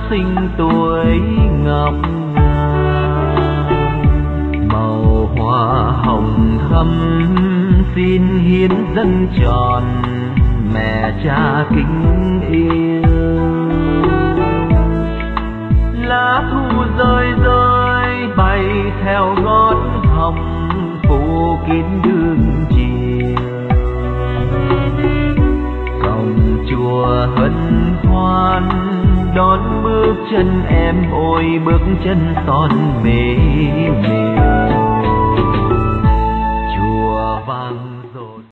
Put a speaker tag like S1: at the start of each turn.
S1: sinh tuổi ngọc ngà. Màu hoa hồng thắm xin hiến dâng tròn mẹ cha kính yêu. Lá thu rơi rơi bay theo gót hồng phủ kín đường chiều. Cổng chùa hân hoan đón bước chân em, ôi bước chân son mê miều. Chùa vàng